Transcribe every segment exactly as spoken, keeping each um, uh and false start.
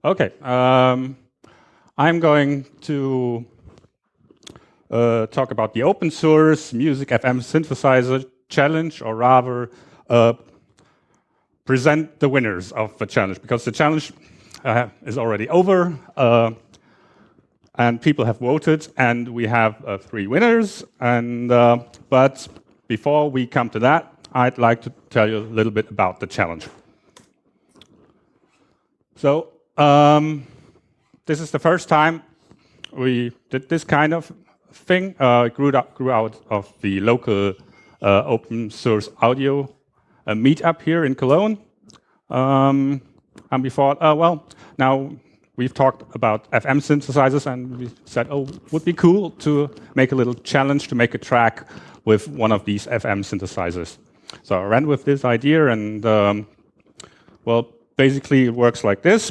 Okay, um, I'm going to uh, talk about the open source music F M synthesizer challenge, or rather uh, present the winners of the challenge, because the challenge uh, is already over uh, and people have voted, and we have uh, three winners. And uh, but before we come to that, I'd like to tell you a little bit about the challenge. So um, this is the first time we did this kind of thing. Uh, it grew, up, grew out of the local uh, open source audio uh, meetup here in Cologne. Um, and we thought, oh, well, now we've talked about F M synthesizers, and we said, oh, it would be cool to make a little challenge to make a track with one of these F M synthesizers. So I ran with this idea, and um, well, basically it works like this.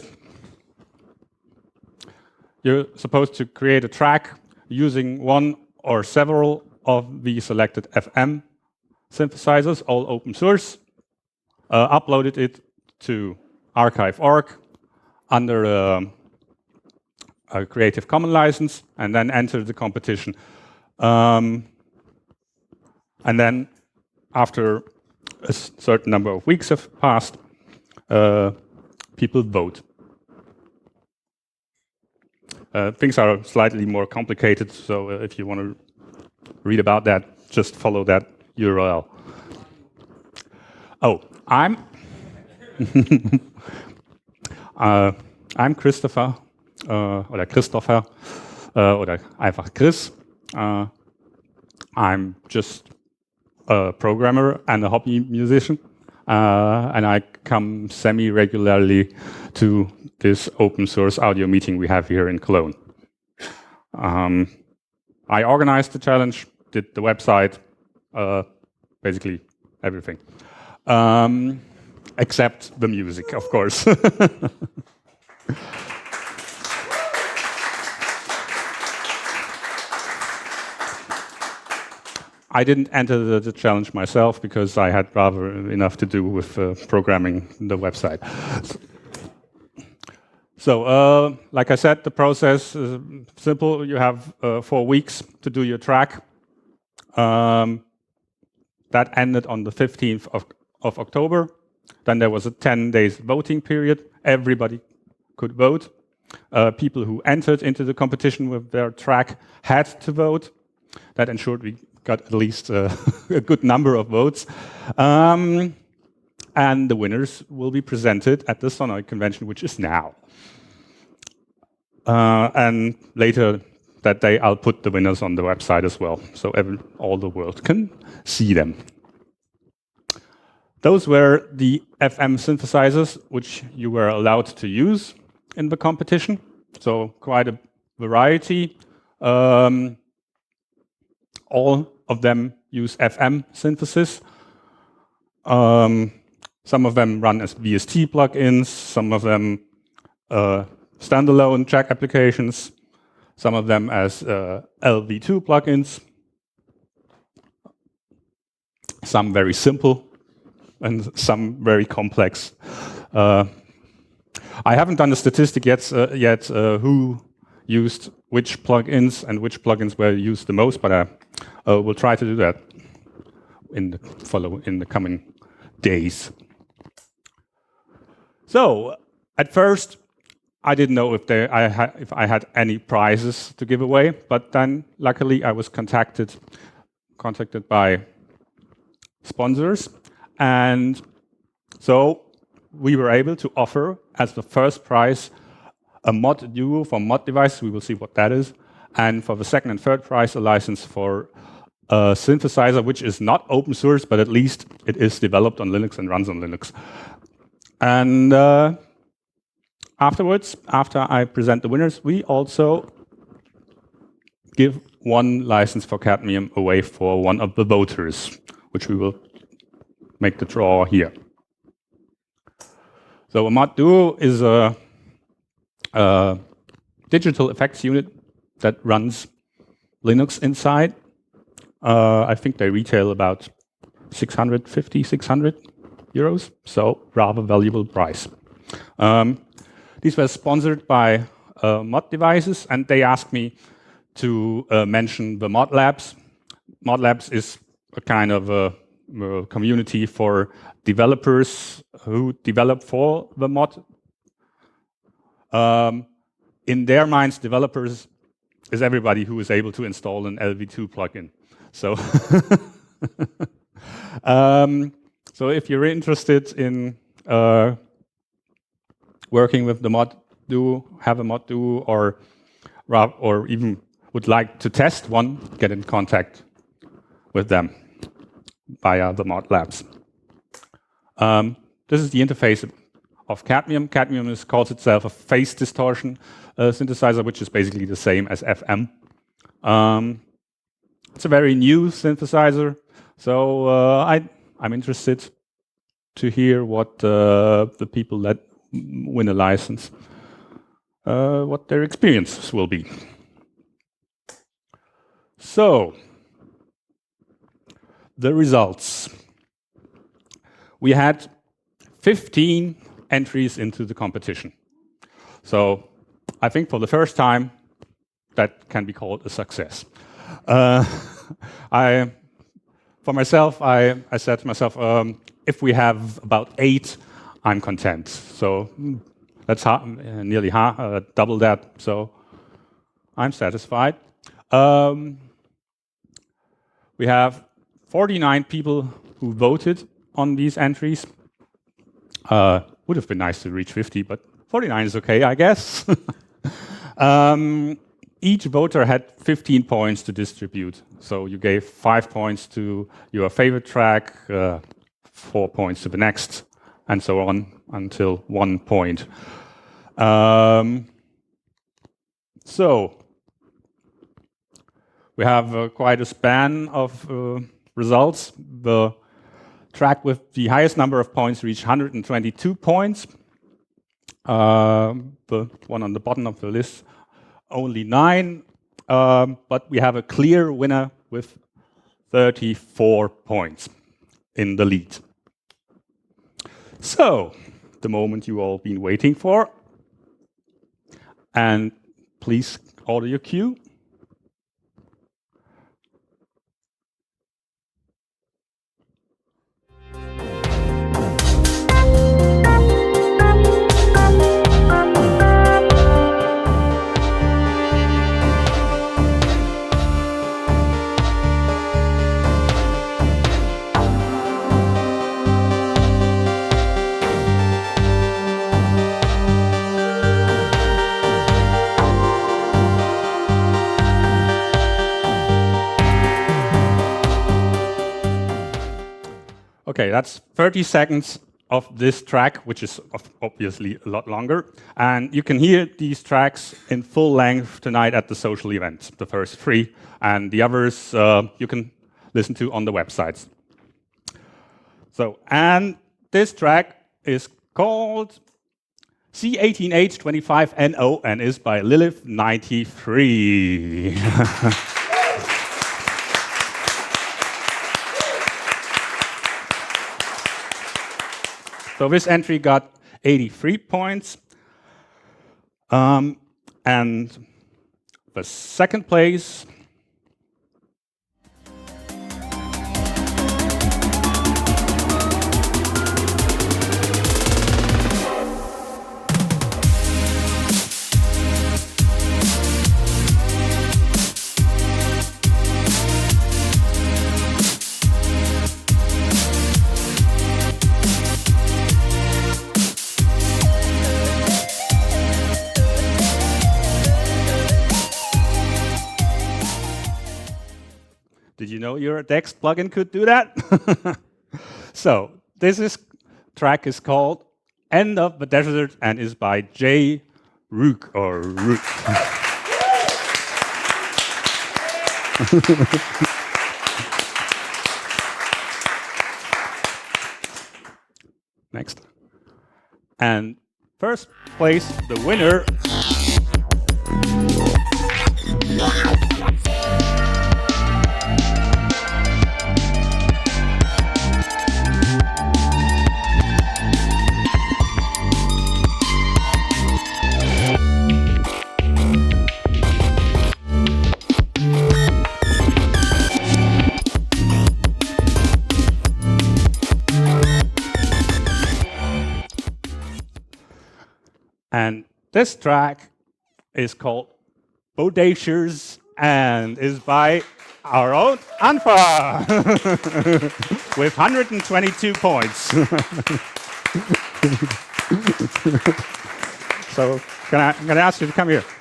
You're supposed to create a track using one or several of the selected F M synthesizers, all open source, uh, uploaded it to archive dot org under a, a Creative Commons license, and then enter the competition. Um, and then after a certain number of weeks have passed, uh, people vote. Uh, things are slightly more complicated, so uh, if you want to read about that, just follow that U R L. Oh, I'm uh, I'm Christopher, uh, oder Christopher, uh, oder einfach Chris. Uh, I'm just a programmer and a hobby musician, uh, and I come semi-regularly to this open source audio meeting we have here in Cologne. Um, I organized the challenge, did the website, uh, basically everything. Um, except the music, of course. I didn't enter the, the challenge myself because I had rather enough to do with uh, programming the website. So, uh, like I said, the process is simple. You have uh, four weeks to do your track. Um, that ended on the fifteenth of, of October. Then there was a ten days voting period. Everybody could vote. Uh, people who entered into the competition with their track had to vote. That ensured we got at least uh, a good number of votes. Um, and the winners will be presented at the Sonoid convention, which is now. Uh, and later that day, I'll put the winners on the website as well, so every, all the world can see them. Those were the F M synthesizers which you were allowed to use in the competition, so quite a variety. Um, all of them use F M synthesis. Um, some of them run as V S T plugins, some of them uh, standalone track applications, some of them as uh, L V two plugins, some very simple, and some very complex. Uh, I haven't done the statistic yet, uh, yet uh, who used which plugins and which plugins were used the most, but I uh, will try to do that in the follow in the coming days. So at first, I didn't know if, they, I, ha if I had any prizes to give away, but then luckily I was contacted contacted by sponsors. And so we were able to offer as the first prize a mod duo for Mod Device. We will see what that is. And for the second and third prize, a license for a synthesizer, which is not open source, but at least it is developed on Linux and runs on Linux. And uh, afterwards, after I present the winners, we also give one license for Cadmium away for one of the voters, which we will make the draw here. So a Mod Duo is a, a digital effects unit that runs Linux inside. Uh, I think they retail about six hundred fifty, six hundred euros, so rather valuable price. Um, These were sponsored by uh, Mod Devices, and they asked me to uh, mention the Mod Labs. Mod Labs is a kind of a, a community for developers who develop for the mod. Um, in their minds, developers is everybody who is able to install an L V two plugin. So, um, so if you're interested in uh, working with the Mod Duo, have a Mod Duo, or or even would like to test one, get in contact with them via the Mod Labs. Um, this is the interface of Cadmium. Cadmium is, calls itself a phase distortion uh, synthesizer, which is basically the same as F M. Um, it's a very new synthesizer, so uh, I, I'm interested to hear what uh, the people that win a license, uh, what their experiences will be. So, the results. We had fifteen entries into the competition. So I think for the first time, that can be called a success. Uh, I, for myself, I, I said to myself, um, if we have about eight, I'm content. So that's ha uh, nearly ha uh, double that. So I'm satisfied. Um, we have forty-nine people who voted on these entries. Uh, would have been nice to reach fifty, but forty-nine is okay, I guess. um, each voter had fifteen points to distribute. So you gave five points to your favorite track, uh, four points to the next, and so on until one point. Um, so we have uh, quite a span of uh, results. The track with the highest number of points reached one hundred twenty-two points. Uh, the one on the bottom of the list, only nine. Um, but we have a clear winner with thirty-four points in the lead. So, the moment you all been waiting for. And please order your cue. Okay, that's thirty seconds of this track, which is obviously a lot longer. And you can hear these tracks in full length tonight at the social event, the first three. And the others uh, you can listen to on the websites. So, and this track is called C eighteen H twenty-five N O and is by Lilith ninety-three. So this entry got eighty-three points. Um, and the second place Did you know your Dex plugin could do that? So this is, track is called End of the Desert and is by Jay Rook or Rook. Next. And first place, the winner. And this track is called Bodacious and is by our own Anfa with one hundred twenty-two points. So can I, I'm going to ask you to come here.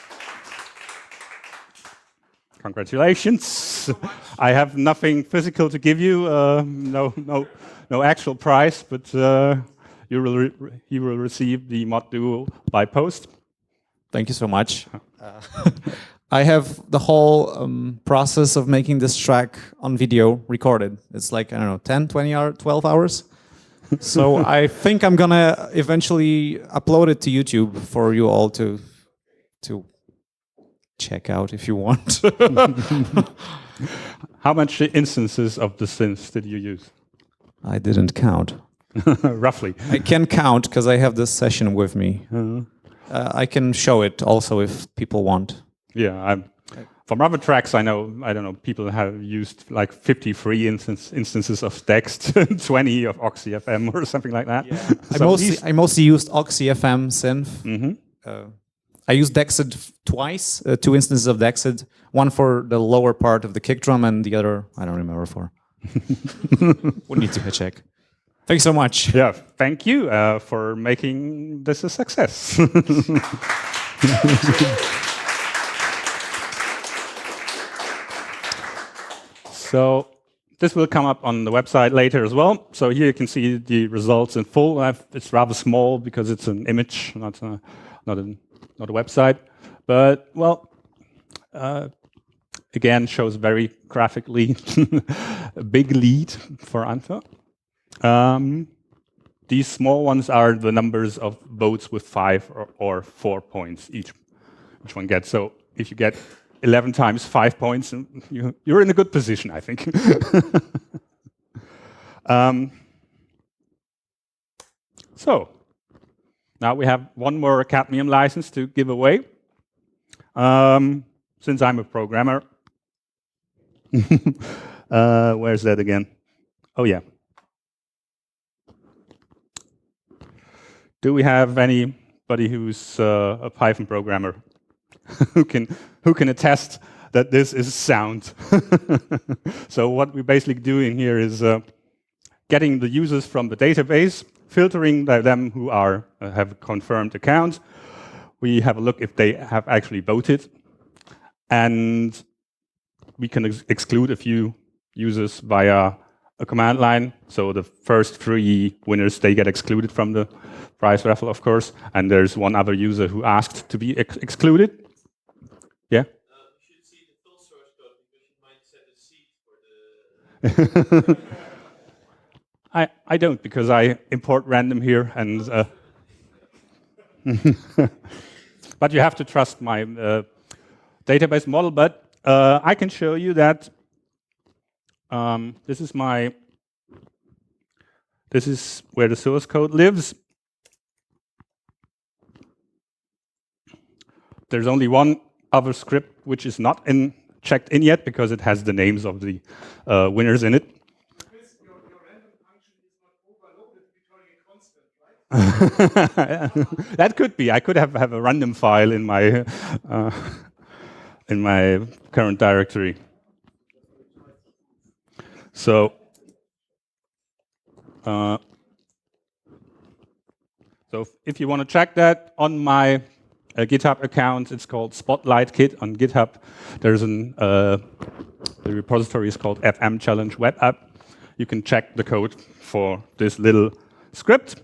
Congratulations. So I have nothing physical to give you, uh, no, no, no actual prize, but uh, you will re you will receive the Mod Duo by post. Thank you so much. Uh, I have the whole um, process of making this track on video recorded. It's like, I don't know, ten, twenty hours, twelve hours. So I think I'm gonna eventually upload it to YouTube for you all to to check out if you want. How much instances of the synths did you use? I didn't count. Roughly. I can count because I have this session with me. Uh-huh. uh, I can show it also if people want. Yeah, I'm, from other tracks I know, I don't know, people have used like fifty-three instance, instances of Dext, twenty of Oxy F M or something like that. Yeah. So I, mostly, I mostly used Oxy F M synth. Mm-hmm. uh, I used Dexed twice, uh, two instances of Dexed, one for the lower part of the kick drum and the other, I don't remember for. Would need to check. Thanks so much. Yeah, thank you uh, for making this a success. So this will come up on the website later as well. So here you can see the results in full. I've, it's rather small because it's an image, not a, not a, not a website. But, well, uh, again, shows very graphically a big lead for Anfa. Um, these small ones are the numbers of votes with five or, or four points each, each one gets. So if you get eleven times five points, you, you're in a good position, I think. um, so now we have one more Cadmium license to give away. Um, since I'm a programmer, uh, where's that again? Oh yeah. Do we have anybody who's uh, a Python programmer who can who can attest that this is sound? So what we're basically doing here is uh, getting the users from the database, filtering them who are uh, have a confirmed account. We have a look if they have actually voted, and we can ex exclude a few users via a command line. So the first three winners, they get excluded from the prize raffle, of course, and there's one other user who asked to be ex excluded. Yeah? Uh, you should see the full source code because you might set a seed for the... I, I don't, because I import random here, and uh, but you have to trust my uh, database model. But uh, I can show you that um, this is my this is where the source code lives. There's only one other script which is not in checked in yet because it has the names of the uh, winners in it. Your, your random function is not overloaded, becoming a constant, right? That could be. I could have, have a random file in my uh, in my current directory. So, uh, so if you want to check that on my uh, GitHub account, it's called Spotlight Kit on GitHub. There's an uh, the repository is called F M Challenge Web App. You can check the code for this little script.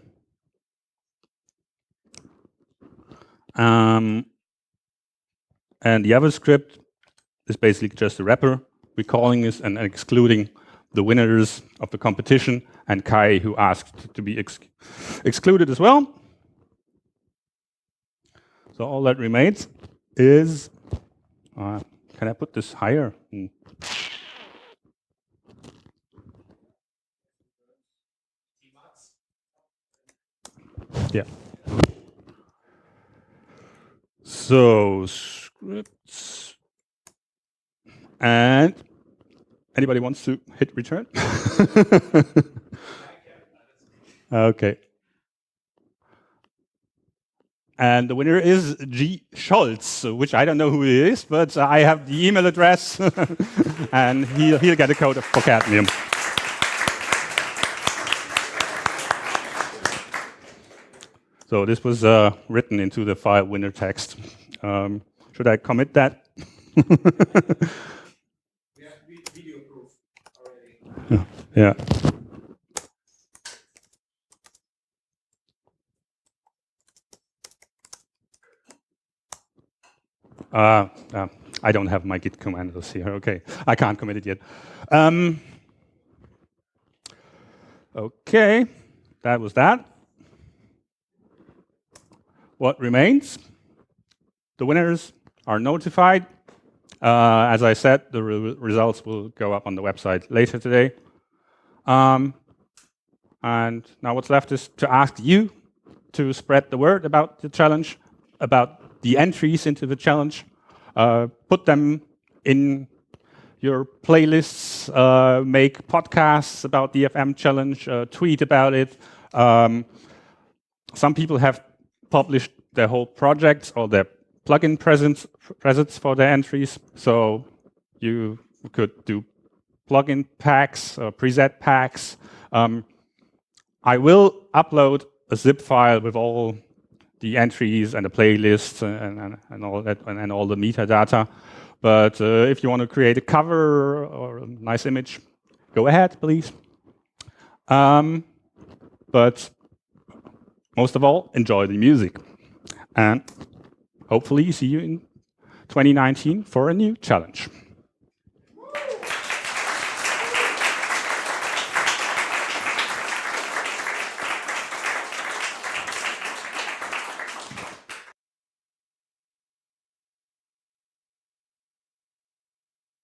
Um, and the other script is basically just a wrapper, recalling this and excluding the winners of the competition and Kai, who asked to be ex excluded as well. So all that remains is, uh, can I put this higher? Hmm. Yeah. So scripts, and anybody wants to hit return? Okay. And the winner is G. Scholz, which I don't know who he is, but I have the email address, and he'll, he'll get a code for cadmium. So this was uh, written into the file winner text. Um, should I commit that? We have video proof already. Yeah. Uh, uh, I don't have my Git commandos here. Okay, I can't commit it yet. Um, okay, that was that. What remains? The winners are notified. Uh, as I said, the re results will go up on the website later today. Um, and now what's left is to ask you to spread the word about the challenge, about the entries into the challenge, uh, put them in your playlists, uh, make podcasts about the F M challenge, uh, tweet about it. Um, some people have published their whole projects or their plugin presents, presets for their entries, so you could do plugin packs, or preset packs. Um, I will upload a zip file with all the entries and the playlists and, and, and all that, and, and all the metadata. But uh, if you want to create a cover or a nice image, go ahead, please. Um, but most of all, enjoy the music. And hopefully see you in twenty nineteen for a new challenge.